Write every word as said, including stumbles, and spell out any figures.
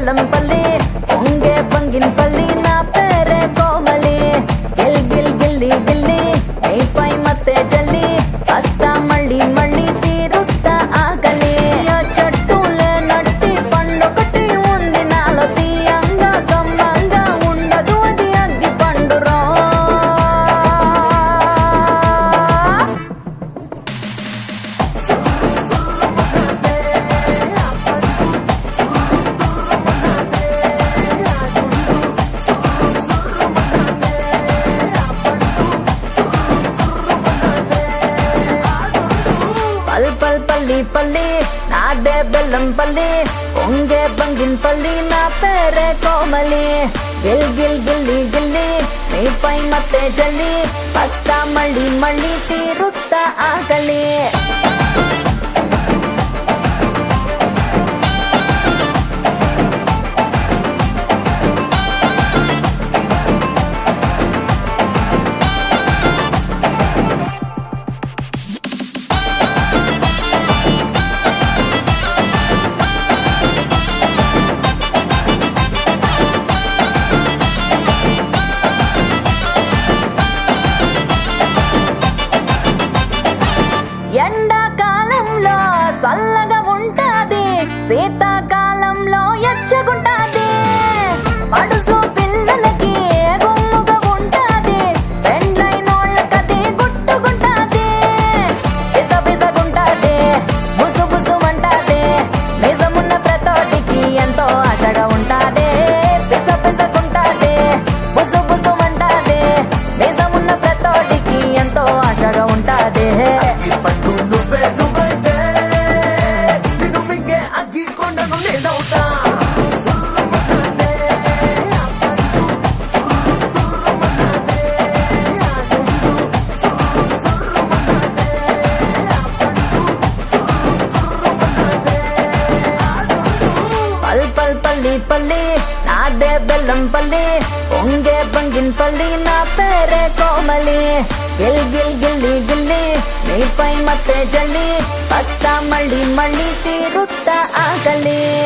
బెల్లం పల్లి పొంగే బంగిన్ పల్లి నా పేరే కోమలి గిల్ గిల్ గిల్లి గిల్లి నీపై మత్తే జల్లి వస్తా మళ్ళీ మళ్ళీ తీరుస్తా ఆకలి చెట్టులే నట్టి పండొకటి ఉంది నాలో తీయంగా కమ్మంగా ఉండదు అది అగ్గి పండురో పల్ పల్ పల్లి పల్లి నాదే బెల్లం పల్లి పొంగే బంగిన్ పల్లి నా పేరే కోమలి గిల్ గిల్ గిల్లి గిల్లి నీపై మత్తే జల్లి వస్తా మళ్ళీ మళ్ళీ తీరుస్తా ఆకలి ఎండాకాలంలో చల్లగా ఉంటాది శీతాకాలంలో ఎచ్చగుంటాది పడుసు పిల్లలకి గుమ్ముగా ఉంటాది పెండ్లైనోళ్ళకది గుట్టుగుంటాది పిస పిసగుంటాది బుసు బుసుమంటాది నిజమున్న ప్రతోటికి ఎంతో ఆశగా ఉంటాది పిస పిసగుంటాది బుసు బుసుమంటాది నిజమున్న ప్రతోటికి ఎంతో ఆశగా ఉంటాది పల్ పల్ పల్లి పల్లి నాదే బెల్లం పల్లి పొంగే బంగిన్ పల్లి నా పేరే కోమలి గిల్ గిల్ గిల్లి గిల్లి నీపై మత్తే జల్లి వస్తా మళ్ళీ మళ్ళీ తీరుస్తా ఆకలి